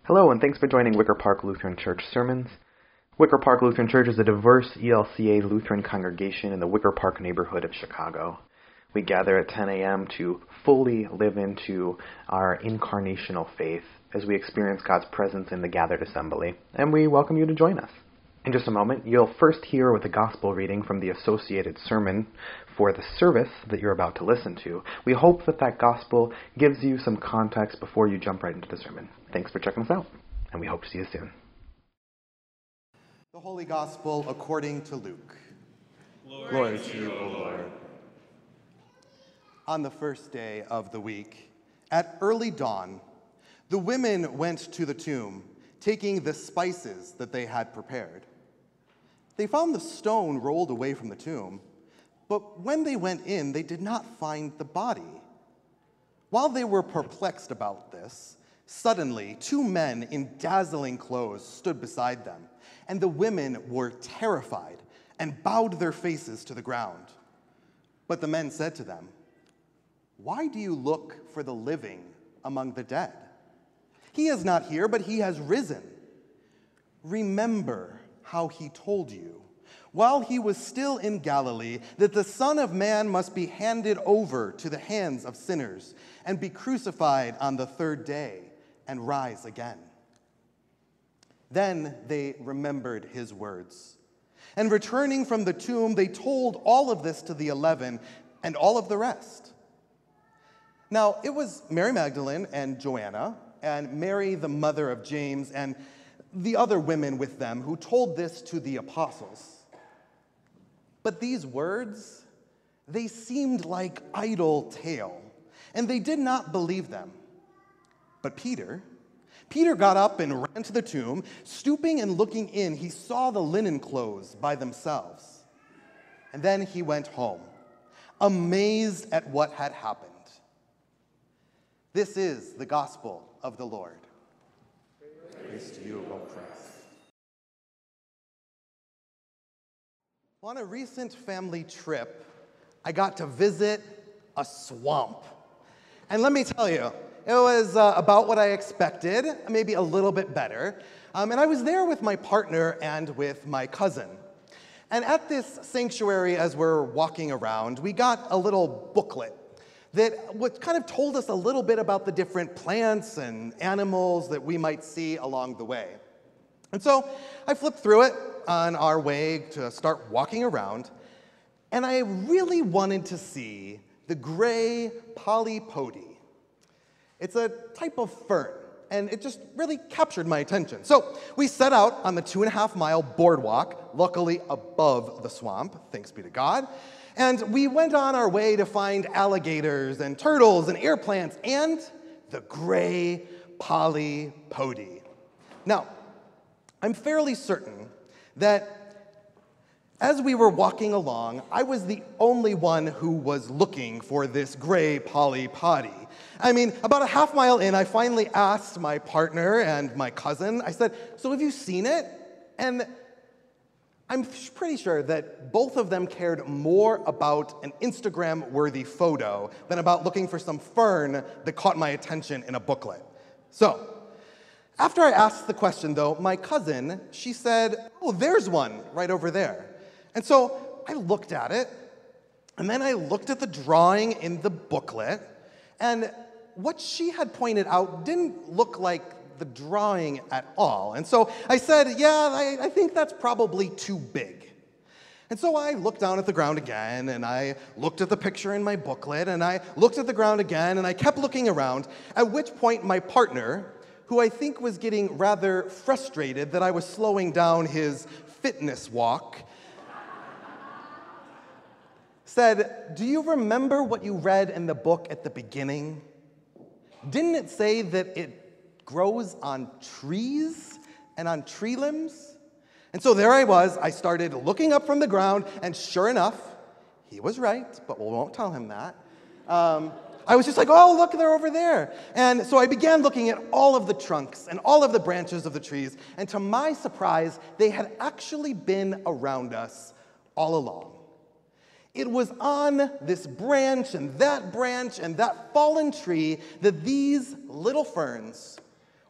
Hello, and thanks for joining Wicker Park Lutheran Church Sermons. Wicker Park Lutheran Church is a diverse ELCA Lutheran congregation in the Wicker Park neighborhood of Chicago. We gather at 10 a.m. to fully live into our incarnational faith as we experience God's presence in the gathered assembly, and we welcome you to join us. In just a moment, you'll first hear with a gospel reading from the associated sermon for the service that you're about to listen to. We hope that gospel gives you some context before you jump right into the sermon. Thanks for checking us out, and we hope to see you soon. The Holy Gospel according to Luke. Glory to you, O Lord. On the first day of the week, at early dawn, the women went to the tomb, taking the spices that they had prepared. They found the stone rolled away from the tomb, but when they went in, they did not find the body. While they were perplexed about this, suddenly 2 men in dazzling clothes stood beside them, and the women were terrified and bowed their faces to the ground. But the men said to them, "Why do you look for the living among the dead? He is not here, but he has risen. Remember how he told you, while he was still in Galilee, that the Son of Man must be handed over to the hands of sinners and be crucified on the 3rd day and rise again." Then they remembered his words. And returning from the tomb, they told all of this to the 11 and all of the rest. Now, it was Mary Magdalene and Joanna and Mary, the mother of James, and the other women with them who told this to the apostles. But these words, they seemed like idle tale, and they did not believe them. But Peter got up and ran to the tomb. Stooping and looking in, he saw the linen clothes by themselves. And then he went home, amazed at what had happened. This is the gospel of the Lord. Praise to you, O Christ. On a recent family trip, I got to visit a swamp. And let me tell you, it was about what I expected, maybe a little bit better. And I was there with my partner and with my cousin. And at this sanctuary, as we're walking around, we got a little booklet that kind of told us a little bit about the different plants and animals that we might see along the way. And so I flipped through it on our way to start walking around, and I really wanted to see the gray polypody. It's a type of fern, and it just really captured my attention. So we set out on the 2.5-mile boardwalk, luckily above the swamp, thanks be to God. And we went on our way to find alligators and turtles and air plants and the gray polypody. Now, I'm fairly certain that as we were walking along, I was the only one who was looking for this gray polypody. I mean, about a half-mile in, I finally asked my partner and my cousin, I said, "So have you seen it?" And I'm pretty sure that both of them cared more about an Instagram-worthy photo than about looking for some fern that caught my attention in a booklet. So, after I asked the question, though, my cousin, she said, "Oh, there's one right over there." And so I looked at it, and then I looked at the drawing in the booklet, and what she had pointed out didn't look like the drawing at all. And so I said, "Yeah, I think that's probably too big." And so I looked down at the ground again, and I looked at the picture in my booklet, and I looked at the ground again, and I kept looking around, at which point my partner, who I think was getting rather frustrated that I was slowing down his fitness walk, said, "Do you remember what you read in the book at the beginning? Didn't it say that it grows on trees and on tree limbs?" And so there I was. I started looking up from the ground, and sure enough, he was right, but we won't tell him that. I was just like, "Oh, look, they're over there." And so I began looking at all of the trunks and all of the branches of the trees, and to my surprise, they had actually been around us all along. It was on this branch and that fallen tree that these little ferns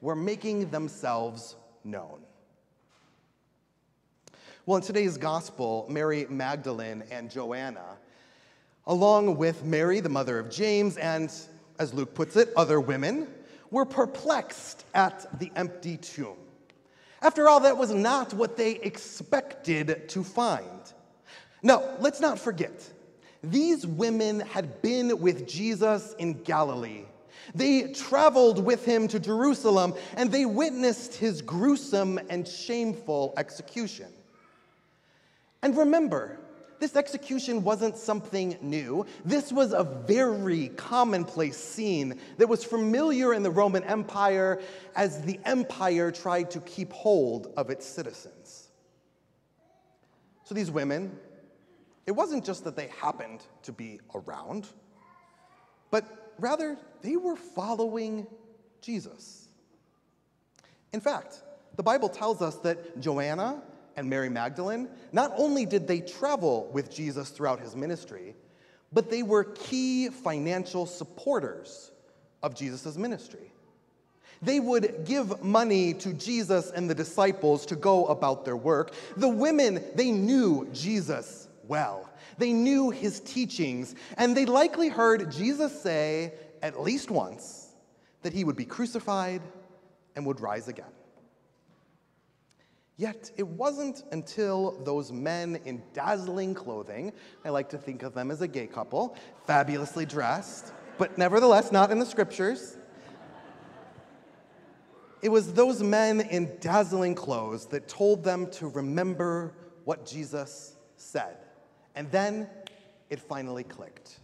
were making themselves known. Well, in today's gospel, Mary Magdalene and Joanna, along with Mary, the mother of James, and, as Luke puts it, other women, were perplexed at the empty tomb. After all, that was not what they expected to find. No, let's not forget. These women had been with Jesus in Galilee. They traveled with him to Jerusalem, and they witnessed his gruesome and shameful execution. And remember, this execution wasn't something new. This was a very commonplace scene that was familiar in the Roman Empire as the empire tried to keep hold of its citizens. So these women, it wasn't just that they happened to be around, but rather they were following Jesus. In fact, the Bible tells us that Joanna and Mary Magdalene, not only did they travel with Jesus throughout his ministry, but they were key financial supporters of Jesus' ministry. They would give money to Jesus and the disciples to go about their work. The women, they knew Jesus well. They knew his teachings, and they likely heard Jesus say at least once that he would be crucified and would rise again. Yet it wasn't until those men in dazzling clothing, I like to think of them as a gay couple, fabulously dressed, but nevertheless not in the scriptures. It was those men in dazzling clothes that told them to remember what Jesus said. And then it finally clicked.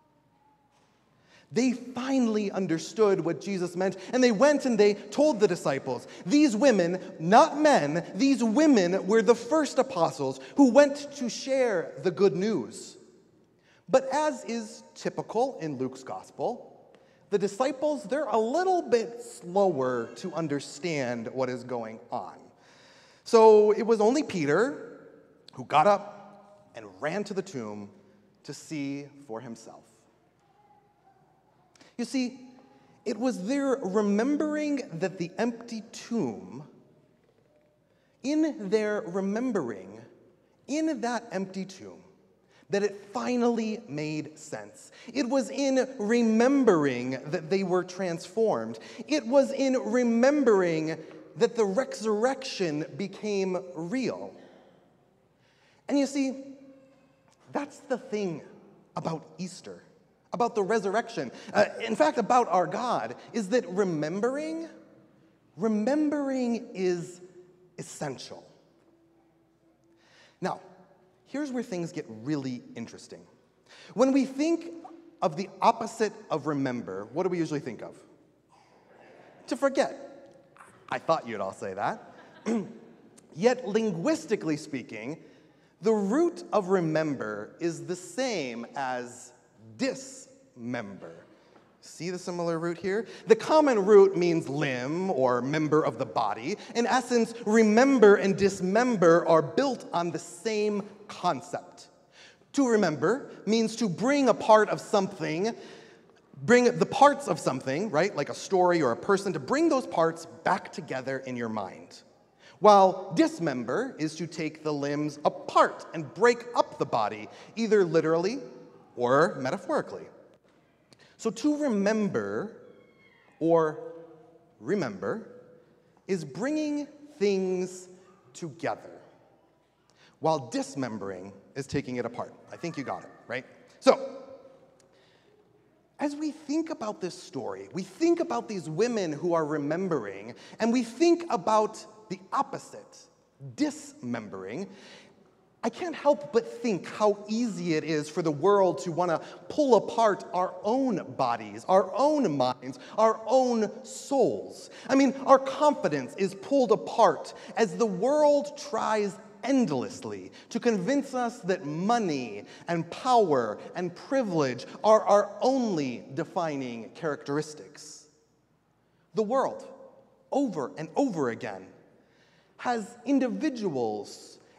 They finally understood what Jesus meant, and they went and they told the disciples. These women, not men, these women were the first apostles who went to share the good news. But as is typical in Luke's gospel, the disciples, they're a little bit slower to understand what is going on. So it was only Peter who got up and ran to the tomb to see for himself. You see, it was their remembering that the empty tomb, in their remembering, in that empty tomb, that it finally made sense. It was in remembering that they were transformed. It was in remembering that the resurrection became real. And you see, that's the thing about Easter, about the resurrection. In fact, about our God, is that remembering is essential. Now, here's where things get really interesting. When we think of the opposite of remember, what do we usually think of? To forget. I thought you'd all say that. Yet, linguistically speaking, the root of remember is the same as dismember. See the similar root here? The common root means limb or member of the body. In essence, remember and dismember are built on the same concept. To remember means to bring a part of something, bring the parts of something, right, like a story or a person, to bring those parts back together in your mind. While dismember is to take the limbs apart and break up the body, either literally or metaphorically. So to remember or remember is bringing things together, while dismembering is taking it apart. I think you got it, right? So, as we think about this story, we think about these women who are remembering, and we think about the opposite, dismembering. I can't help but think how easy it is for the world to want to pull apart our own bodies, our own minds, our own souls. I mean, our confidence is pulled apart as the world tries endlessly to convince us that money and power and privilege are our only defining characteristics. The world, over and over again, has individuals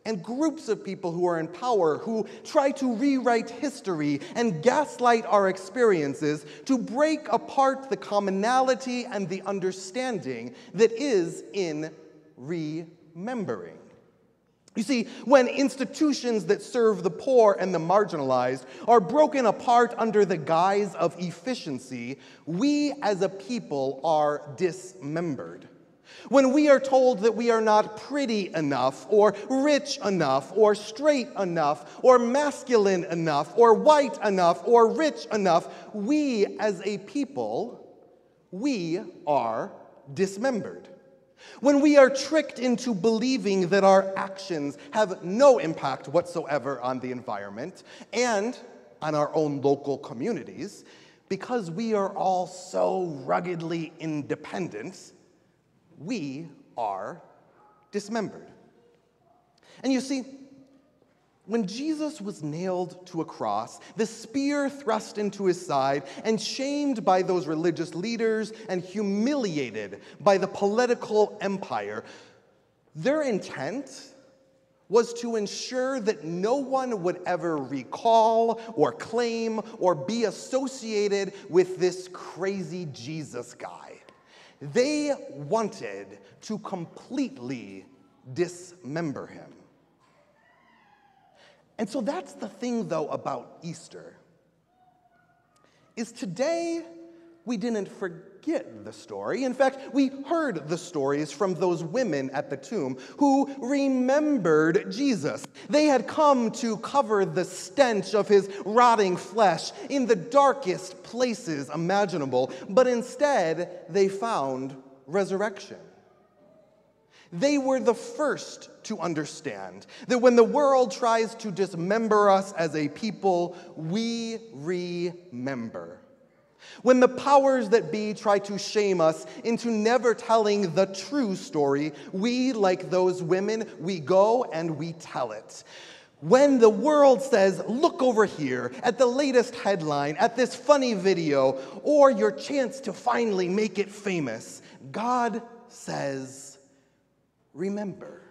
and groups of people who are in power who try to rewrite history and gaslight our experiences to break apart the commonality and the understanding that is in remembering. You see, when institutions that serve the poor and the marginalized are broken apart under the guise of efficiency, we as a people are dismembered. When we are told that we are not pretty enough, or rich enough, or straight enough, or masculine enough, or white enough, or rich enough, we as a people, we are dismembered. When we are tricked into believing that our actions have no impact whatsoever on the environment and on our own local communities, because we are all so ruggedly independent, we are dismembered. And you see, when Jesus was nailed to a cross, the spear thrust into his side, and shamed by those religious leaders and humiliated by the political empire, their intent was to ensure that no one would ever recall or claim or be associated with this crazy Jesus guy. They wanted to completely dismember him. And so that's the thing, though, about Easter, is today we didn't forget the story. In fact, we heard the stories from those women at the tomb who remembered Jesus. They had come to cover the stench of his rotting flesh in the darkest places imaginable, but instead they found resurrection. They were the first to understand that when the world tries to dismember us as a people, we remember. When the powers that be try to shame us into never telling the true story, we, like those women, we go and we tell it. When the world says, look over here at the latest headline, at this funny video, or your chance to finally make it famous, God says, remember.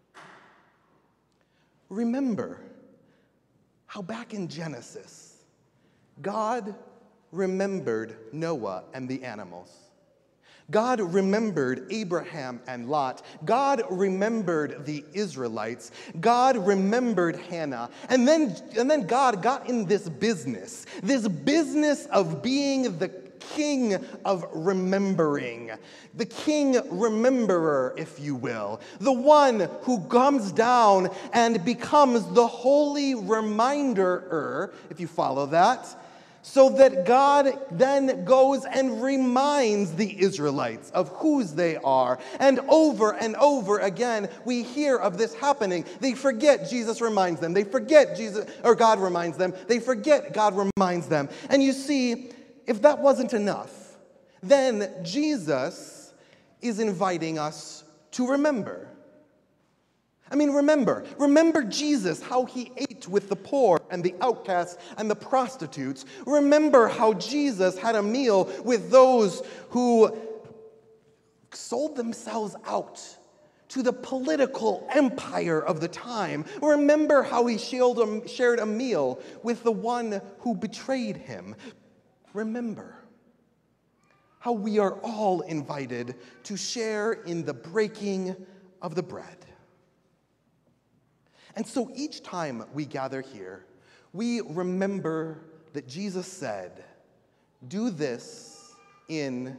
Remember how back in Genesis, God remembered Noah and the animals. God remembered Abraham and Lot. God remembered the Israelites. God remembered Hannah. And then God got in this business of being the king of remembering, the king rememberer, if you will, the one who comes down and becomes the holy reminderer, if you follow that, so that God then goes and reminds the Israelites of whose they are. And over again, we hear of this happening. They forget, Jesus reminds them. They forget Jesus, or God reminds them. They forget, God reminds them. And you see, if that wasn't enough, then Jesus is inviting us to remember. I mean, remember Jesus, how he ate with the poor and the outcasts and the prostitutes. Remember how Jesus had a meal with those who sold themselves out to the political empire of the time. Remember how he shared a meal with the one who betrayed him. Remember how we are all invited to share in the breaking of the bread. And so each time we gather here, we remember that Jesus said, do this in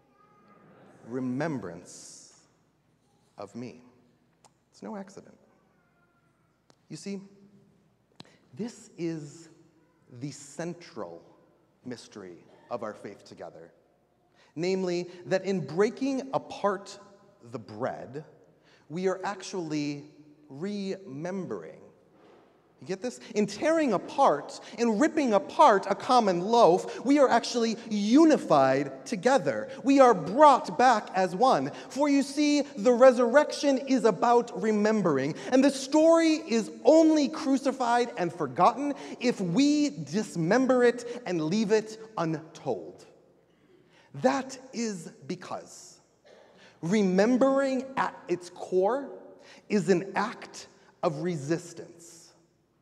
remembrance of me. It's no accident. You see, this is the central mystery of our faith together. Namely, that in breaking apart the bread, we are actually remembering. You get this? In tearing apart, in ripping apart a common loaf, we are actually unified together. We are brought back as one. For you see, the resurrection is about remembering, and the story is only crucified and forgotten if we dismember it and leave it untold. That is because remembering at its core is an act of resistance.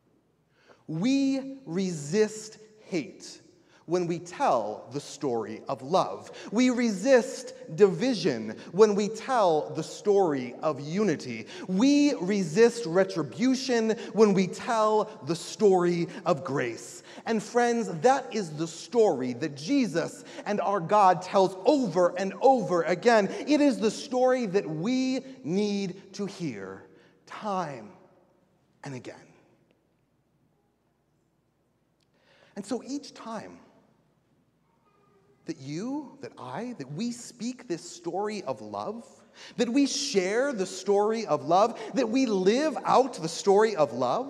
We resist hate when we tell the story of love. We resist division when we tell the story of unity. We resist retribution when we tell the story of grace. And friends, that is the story that Jesus and our God tells over and over again. It is the story that we need to hear time and again. And so each time that you, that I, that we speak this story of love, that we share the story of love, that we live out the story of love,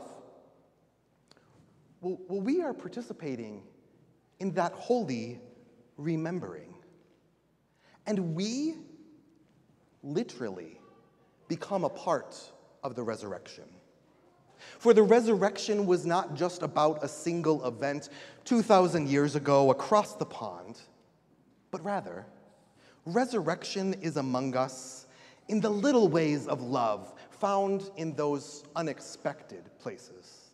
well, we are participating in that holy remembering. And we literally become a part of the resurrection. For the resurrection was not just about a single event 2,000 years ago across the pond, but rather, resurrection is among us in the little ways of love found in those unexpected places.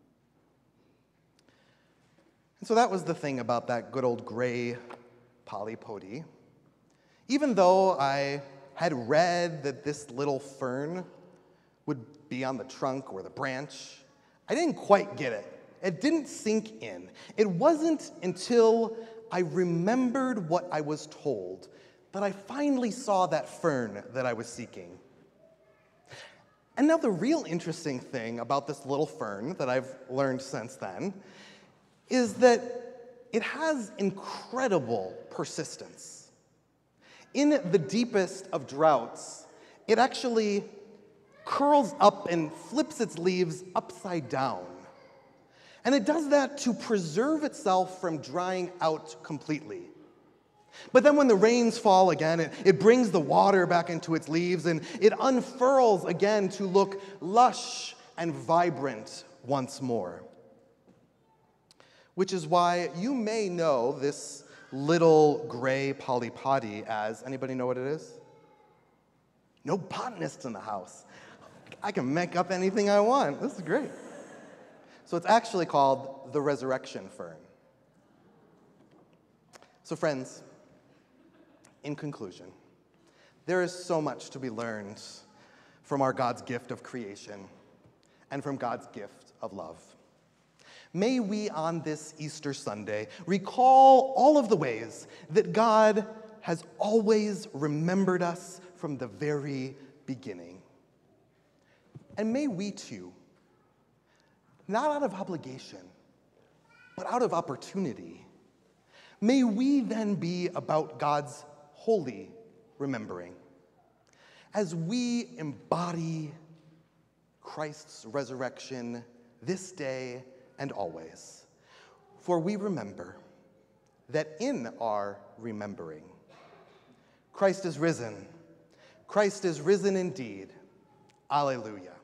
And so that was the thing about that good old gray polypody. Even though I had read that this little fern would be on the trunk or the branch, I didn't quite get it. It didn't sink in. It wasn't until I remembered what I was told that I finally saw that fern that I was seeking. And now the real interesting thing about this little fern that I've learned since then is that it has incredible persistence. In the deepest of droughts, it actually curls up and flips its leaves upside down. And it does that to preserve itself from drying out completely. But then when the rains fall again, it brings the water back into its leaves and it unfurls again to look lush and vibrant once more. Which is why you may know this little gray polypody as, anybody know what it is? No botanists in the house. I can make up anything I want. This is great. So it's actually called the resurrection fern. So friends, in conclusion, there is so much to be learned from our God's gift of creation and from God's gift of love. May we on this Easter Sunday recall all of the ways that God has always remembered us from the very beginning. And may we too, not out of obligation, but out of opportunity, may we then be about God's holy remembering as we embody Christ's resurrection this day and always. For we remember that in our remembering, Christ is risen. Christ is risen indeed. Alleluia.